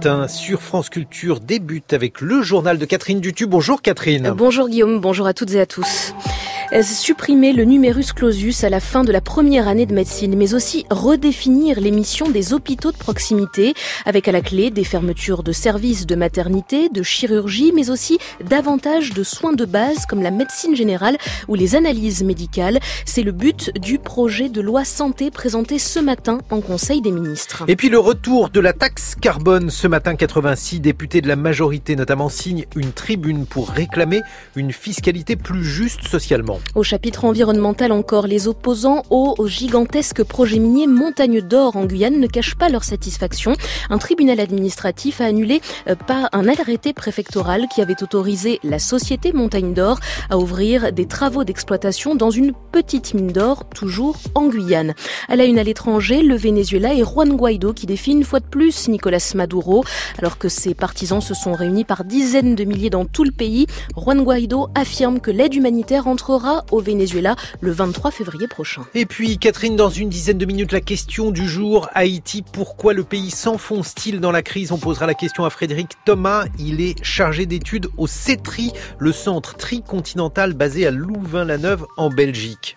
matin sur France Culture débute avec le journal de Catherine Dutu. Bonjour Catherine. Bonjour Guillaume, bonjour à toutes et à tous. Supprimer le numerus clausus à la fin de la première année de médecine, mais aussi redéfinir les missions des hôpitaux de proximité, avec à la clé des fermetures de services de maternité, de chirurgie, mais aussi davantage de soins de base comme la médecine générale ou les analyses médicales. C'est le but du projet de loi santé présenté ce matin en Conseil des ministres. Et puis le retour de la taxe carbone. Ce matin, 86 députés de la majorité notamment signent une tribune pour réclamer une fiscalité plus juste socialement. Au chapitre environnemental encore, les opposants au gigantesque projet minier Montagne d'Or en Guyane ne cachent pas leur satisfaction. Un tribunal administratif a annulé par un arrêté préfectoral qui avait autorisé la société Montagne d'Or à ouvrir des travaux d'exploitation dans une petite mine d'or, toujours en Guyane. À la une à l'étranger, le Venezuela et Juan Guaido qui défient une fois de plus Nicolás Maduro. Alors que ses partisans se sont réunis par dizaines de milliers dans tout le pays, Juan Guaido affirme que l'aide humanitaire entrera au Venezuela le 23 février prochain. Et puis Catherine, dans une dizaine de minutes, la question du jour, Haïti, pourquoi le pays s'enfonce-t-il dans la crise? On posera la question à Frédéric Thomas, il est chargé d'études au CETRI, le centre tricontinental basé à Louvain-la-Neuve en Belgique.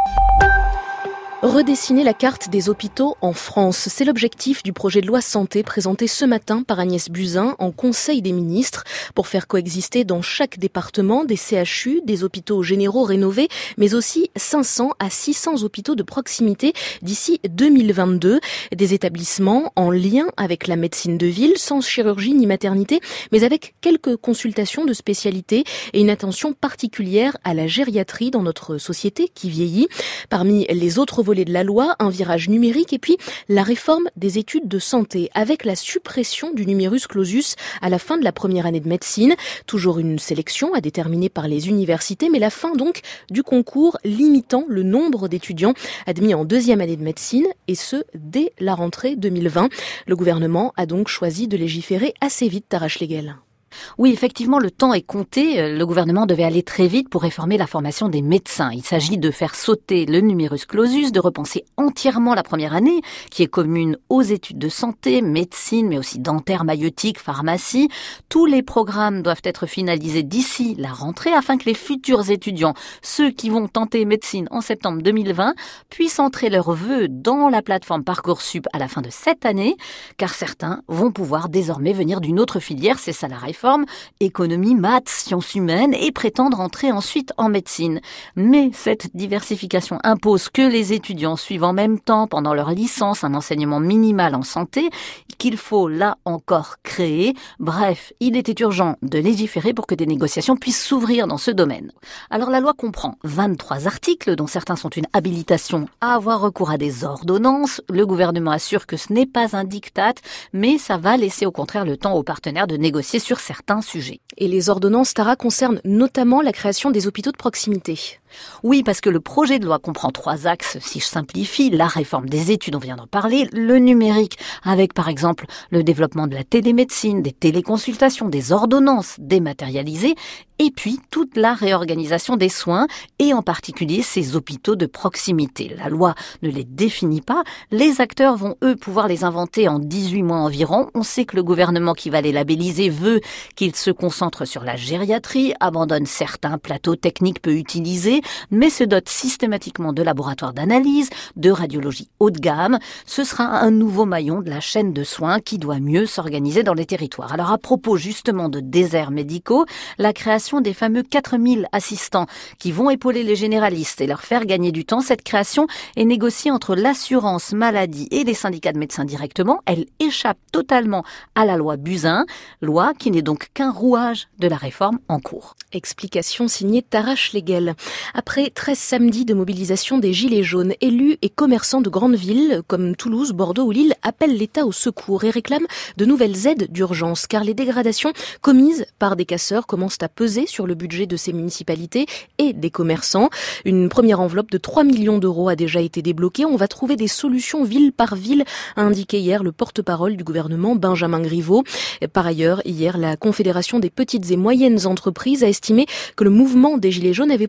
Redessiner la carte des hôpitaux en France, c'est l'objectif du projet de loi santé présenté ce matin par Agnès Buzyn en Conseil des ministres pour faire coexister dans chaque département des CHU, des hôpitaux généraux rénovés, mais aussi 500 à 600 hôpitaux de proximité d'ici 2022. Des établissements en lien avec la médecine de ville, sans chirurgie ni maternité, mais avec quelques consultations de spécialité et une attention particulière à la gériatrie dans notre société qui vieillit. Parmi les autres volets de la loi, un virage numérique et puis la réforme des études de santé avec la suppression du numerus clausus à la fin de la première année de médecine. Toujours une sélection à déterminer par les universités, mais la fin donc du concours limitant le nombre d'étudiants admis en deuxième année de médecine et ce dès la rentrée 2020. Le gouvernement a donc choisi de légiférer assez vite, Tara Schlegel. Oui, effectivement, le temps est compté. Le gouvernement devait aller très vite pour réformer la formation des médecins. Il s'agit de faire sauter le numerus clausus, de repenser entièrement la première année, qui est commune aux études de santé, médecine, mais aussi dentaire, maïeutique, pharmacie. Tous les programmes doivent être finalisés d'ici la rentrée afin que les futurs étudiants, ceux qui vont tenter médecine en septembre 2020, puissent entrer leurs vœux dans la plateforme Parcoursup à la fin de cette année, car certains vont pouvoir désormais venir d'une autre filière, c'est ça la réforme, économie, maths, sciences humaines et prétendre entrer ensuite en médecine. Mais cette diversification impose que les étudiants suivent en même temps pendant leur licence un enseignement minimal en santé qu'il faut là encore créer. Bref, il était urgent de légiférer pour que des négociations puissent s'ouvrir dans ce domaine. Alors la loi comprend 23 articles dont certains sont une habilitation à avoir recours à des ordonnances. Le gouvernement assure que ce n'est pas un diktat, mais ça va laisser au contraire le temps aux partenaires de négocier sur certains sujets. Et les ordonnances, Tara, concernent notamment la création des hôpitaux de proximité. Oui, parce que le projet de loi comprend 3 axes, si je simplifie, la réforme des études, on vient d'en parler, le numérique, avec par exemple le développement de la télémédecine, des téléconsultations, des ordonnances dématérialisées, et puis toute la réorganisation des soins, et en particulier ces hôpitaux de proximité. La loi ne les définit pas, les acteurs vont eux pouvoir les inventer en 18 mois environ. On sait que le gouvernement qui va les labelliser veut qu'ils se concentrent sur la gériatrie, abandonne certains plateaux techniques peu utilisés, mais se dote systématiquement de laboratoires d'analyse, de radiologie haut de gamme. Ce sera un nouveau maillon de la chaîne de soins qui doit mieux s'organiser dans les territoires. Alors à propos justement de déserts médicaux, la création des fameux 4000 assistants qui vont épauler les généralistes et leur faire gagner du temps, cette création est négociée entre l'assurance maladie et les syndicats de médecins directement. Elle échappe totalement à la loi Buzyn, loi qui n'est donc qu'un rouage de la réforme en cours. Explication signée Tara Schlegel. Après 13 samedis de mobilisation des Gilets jaunes, élus et commerçants de grandes villes comme Toulouse, Bordeaux ou Lille appellent l'État au secours et réclament de nouvelles aides d'urgence car les dégradations commises par des casseurs commencent à peser sur le budget de ces municipalités et des commerçants. Une première enveloppe de 3 millions d'euros a déjà été débloquée. On va trouver des solutions ville par ville, a indiqué hier le porte-parole du gouvernement Benjamin Griveaux. Par ailleurs, hier, la Confédération des petites et moyennes entreprises a estimé que le mouvement des Gilets jaunes avait provoqué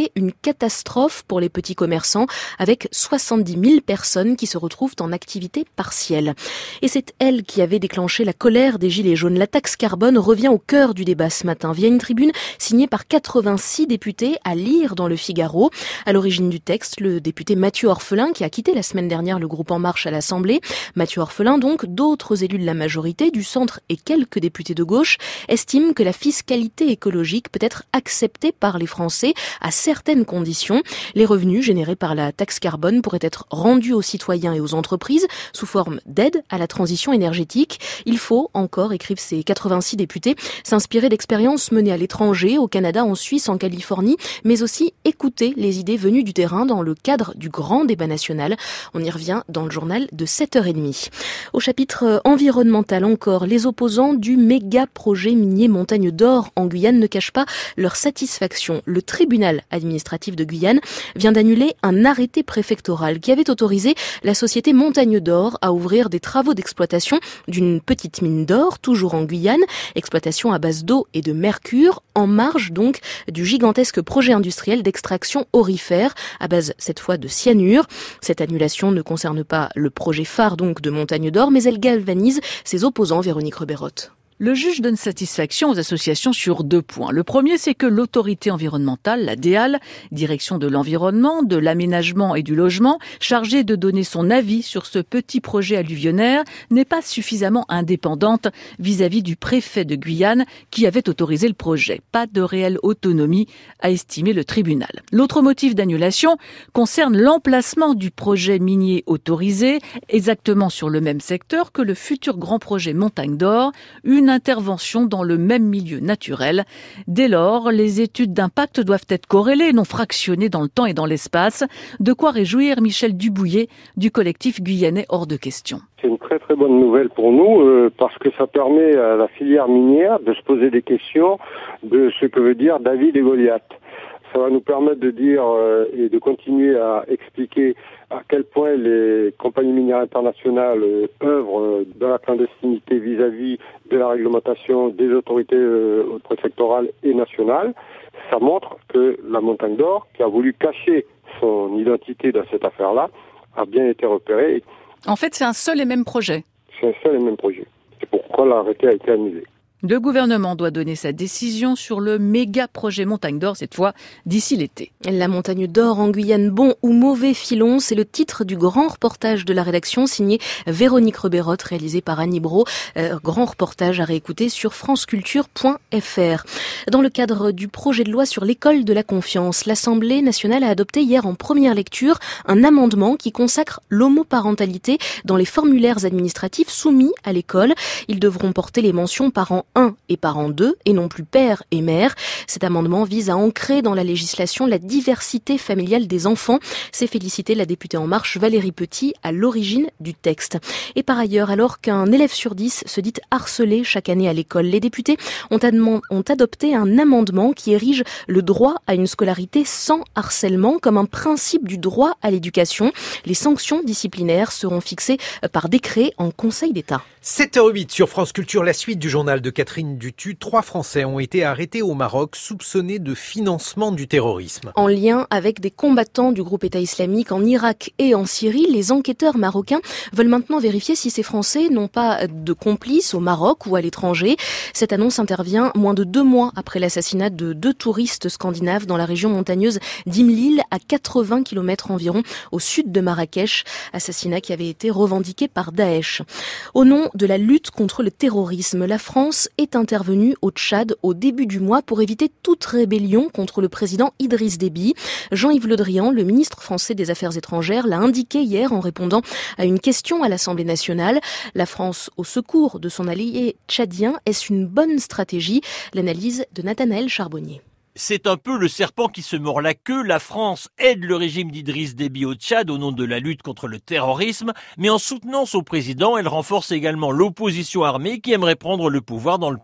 déclaré une catastrophe pour les petits commerçants avec 70 000 personnes qui se retrouvent en activité partielle. Et c'est elle qui avait déclenché la colère des Gilets jaunes. La taxe carbone revient au cœur du débat ce matin via une tribune signée par 86 députés à lire dans le Figaro. À l'origine du texte, le député Mathieu Orphelin qui a quitté la semaine dernière le groupe En Marche à l'Assemblée. Mathieu Orphelin donc, d'autres élus de la majorité, du centre et quelques députés de gauche estiment que la fiscalité écologique peut être acceptée par les Français à certaines conditions. Les revenus générés par la taxe carbone pourraient être rendus aux citoyens et aux entreprises sous forme d'aide à la transition énergétique. Il faut encore, écrivent ces 86 députés, s'inspirer d'expériences menées à l'étranger, au Canada, en Suisse, en Californie, mais aussi écouter les idées venues du terrain dans le cadre du grand débat national. On y revient dans le journal de 7h30. Au chapitre environnemental encore, les opposants du méga projet minier Montagne d'Or en Guyane ne cachent pas leur satisfaction. Le tribunal administratif de Guyane vient d'annuler un arrêté préfectoral qui avait autorisé la société Montagne d'Or à ouvrir des travaux d'exploitation d'une petite mine d'or, toujours en Guyane, exploitation à base d'eau et de mercure, en marge donc du gigantesque projet industriel d'extraction aurifère, à base cette fois de cyanure. Cette annulation ne concerne pas le projet phare donc de Montagne d'Or, mais elle galvanise ses opposants, Véronique Reberotte. Le juge donne satisfaction aux associations sur 2 points. Le premier, c'est que l'autorité environnementale, la DEAL, direction de l'environnement, de l'aménagement et du logement, chargée de donner son avis sur ce petit projet alluvionnaire, n'est pas suffisamment indépendante vis-à-vis du préfet de Guyane qui avait autorisé le projet. Pas de réelle autonomie, a estimé le tribunal. L'autre motif d'annulation concerne l'emplacement du projet minier autorisé, exactement sur le même secteur que le futur grand projet Montagne d'Or, une intervention dans le même milieu naturel. Dès lors, les études d'impact doivent être corrélées, non fractionnées dans le temps et dans l'espace. De quoi réjouir Michel Dubouillet du collectif guyanais Hors de question. C'est une très très bonne nouvelle pour nous parce que ça permet à la filière minière de se poser des questions de ce que veut dire David et Goliath. Ça va nous permettre de dire et de continuer à expliquer à quel point les compagnies minières internationales œuvrent dans la clandestinité vis-à-vis de la réglementation des autorités préfectorales et nationales. Ça montre que la Montagne d'Or, qui a voulu cacher son identité dans cette affaire-là, a bien été repérée. En fait, c'est un seul et même projet. C'est un seul et même projet. C'est pourquoi l'arrêté a été annulé. Le gouvernement doit donner sa décision sur le méga projet Montagne d'Or, cette fois d'ici l'été. La Montagne d'Or en Guyane, bon ou mauvais filon, c'est le titre du grand reportage de la rédaction signé Véronique Reberotte, réalisé par Annie Brault. Grand reportage à réécouter sur franceculture.fr. Dans le cadre du projet de loi sur l'école de la confiance, l'Assemblée nationale a adopté hier en première lecture un amendement qui consacre l'homoparentalité dans les formulaires administratifs soumis à l'école. Ils devront porter les mentions parents 1 et parent 2 et non plus père et mère. Cet amendement vise à ancrer dans la législation la diversité familiale des enfants. C'est félicité la députée En Marche Valérie Petit à l'origine du texte. Et par ailleurs, alors qu'un élève sur 10 se dit harcelé chaque année à l'école, les députés ont adopté un amendement qui érige le droit à une scolarité sans harcèlement comme un principe du droit à l'éducation. Les sanctions disciplinaires seront fixées par décret en Conseil d'État. 7h08 sur France Culture, la suite du journal de Catherine Dutu. 3 Français ont été arrêtés au Maroc, soupçonnés de financement du terrorisme. En lien avec des combattants du groupe État islamique en Irak et en Syrie, les enquêteurs marocains veulent maintenant vérifier si ces Français n'ont pas de complices au Maroc ou à l'étranger. Cette annonce intervient moins de 2 mois après l'assassinat de 2 touristes scandinaves dans la région montagneuse d'Imlil, à 80 km environ au sud de Marrakech. Assassinat qui avait été revendiqué par Daesh. Au nom de la lutte contre le terrorisme, la France est intervenue au Tchad au début du mois pour éviter toute rébellion contre le président Idriss Déby. Jean-Yves Le Drian, le ministre français des Affaires étrangères, l'a indiqué hier en répondant à une question à l'Assemblée nationale. La France au secours de son allié tchadien, est-ce une bonne stratégie? L'analyse de Nathanaël Charbonnier. C'est un peu le serpent qui se mord la queue. La France aide le régime d'Idriss Déby au Tchad au nom de la lutte contre le terrorisme, mais en soutenant son président, elle renforce également l'opposition armée qui aimerait prendre le pouvoir dans le pays.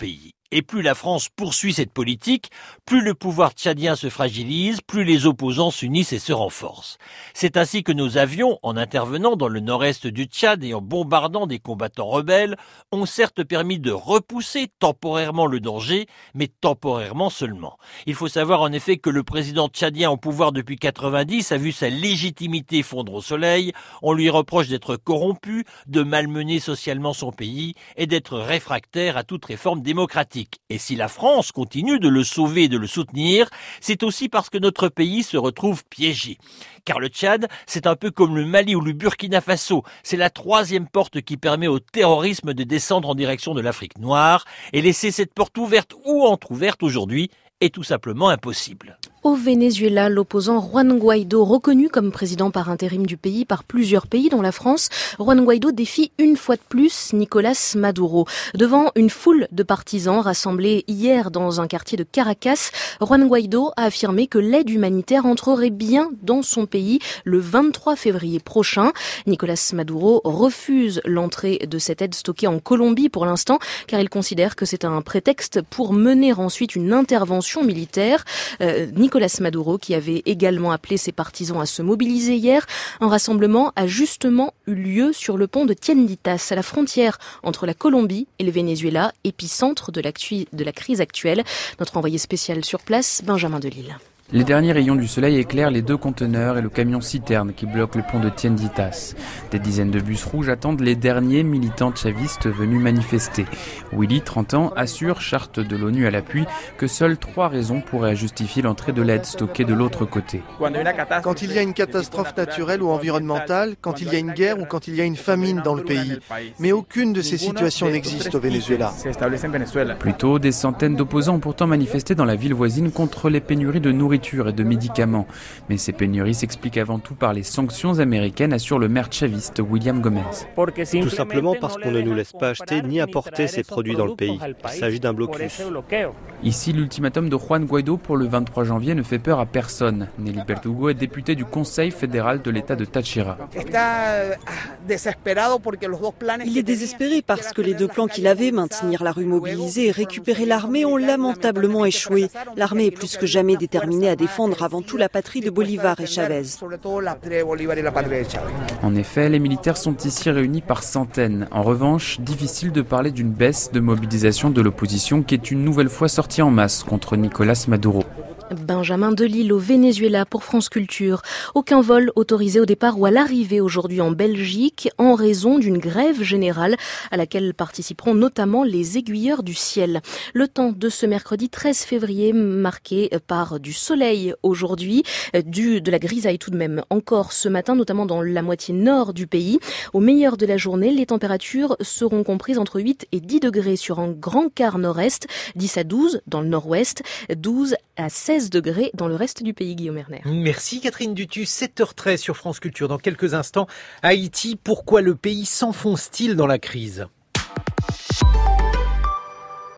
Et plus la France poursuit cette politique, plus le pouvoir tchadien se fragilise, plus les opposants s'unissent et se renforcent. C'est ainsi que nos avions, en intervenant dans le nord-est du Tchad et en bombardant des combattants rebelles, ont certes permis de repousser temporairement le danger, mais temporairement seulement. Il faut savoir en effet que le président tchadien au pouvoir depuis 90 a vu sa légitimité fondre au soleil. On lui reproche d'être corrompu, de malmener socialement son pays et d'être réfractaire à toute réforme démocratique. Et si la France continue de le sauver et de le soutenir, c'est aussi parce que notre pays se retrouve piégé. Car le Tchad, c'est un peu comme le Mali ou le Burkina Faso. C'est la troisième porte qui permet au terrorisme de descendre en direction de l'Afrique noire. Et laisser cette porte ouverte ou entrouverte aujourd'hui est tout simplement impossible. Au Venezuela, l'opposant Juan Guaidó, reconnu comme président par intérim du pays par plusieurs pays dont la France, Juan Guaidó défie une fois de plus Nicolás Maduro. Devant une foule de partisans rassemblés hier dans un quartier de Caracas, Juan Guaidó a affirmé que l'aide humanitaire entrerait bien dans son pays le 23 février prochain. Nicolás Maduro refuse l'entrée de cette aide stockée en Colombie pour l'instant, car il considère que c'est un prétexte pour mener ensuite une intervention militaire. Nicolás Maduro, qui avait également appelé ses partisans à se mobiliser hier, un rassemblement a justement eu lieu sur le pont de Tienditas, à la frontière entre la Colombie et le Venezuela, épicentre de la crise actuelle. Notre envoyé spécial sur place, Benjamin Delille. Les derniers rayons du soleil éclairent les deux conteneurs et le camion-citerne qui bloque le pont de Tienditas. Des dizaines de bus rouges attendent les derniers militants chavistes venus manifester. Willy, 30 ans, assure, charte de l'ONU à l'appui, que seules 3 raisons pourraient justifier l'entrée de l'aide stockée de l'autre côté. Quand il y a une catastrophe naturelle ou environnementale, quand il y a une guerre ou quand il y a une famine dans le pays. Mais aucune de ces situations n'existe au Venezuela. Plus tôt, des centaines d'opposants ont pourtant manifesté dans la ville voisine contre les pénuries de nourriture et de médicaments. Mais ces pénuries s'expliquent avant tout par les sanctions américaines, assure le maire chaviste William Gomez. Tout simplement parce qu'on ne nous laisse pas acheter ni importer ces produits dans le pays. Il s'agit d'un blocus. Ici, l'ultimatum de Juan Guaidó pour le 23 janvier ne fait peur à personne. Nelly Bertugo est députée du Conseil fédéral de l'État de Táchira. Il est désespéré parce que les 2 plans qu'il avait, maintenir la rue mobilisée et récupérer l'armée, ont lamentablement échoué. L'armée est plus que jamais déterminée à défendre avant tout la patrie de Bolivar et Chavez. En effet, les militaires sont ici réunis par centaines. En revanche, difficile de parler d'une baisse de mobilisation de l'opposition qui est une nouvelle fois sortie en masse contre Nicolás Maduro. Benjamin Delille au Venezuela pour France Culture. Aucun vol autorisé au départ ou à l'arrivée aujourd'hui en Belgique en raison d'une grève générale à laquelle participeront notamment les aiguilleurs du ciel. Le temps de ce mercredi 13 février marqué par du soleil aujourd'hui, de la grisaille tout de même encore ce matin, notamment dans la moitié nord du pays. Au meilleur de la journée, les températures seront comprises entre 8 et 10 degrés sur un grand quart nord-est, 10 à 12 dans le nord-ouest, 12 à 16 degrés dans le reste du pays, Guillaume Erner. Merci Catherine Dutu, 7h13 sur France Culture. Dans quelques instants, Haïti, pourquoi le pays s'enfonce-t-il dans la crise ?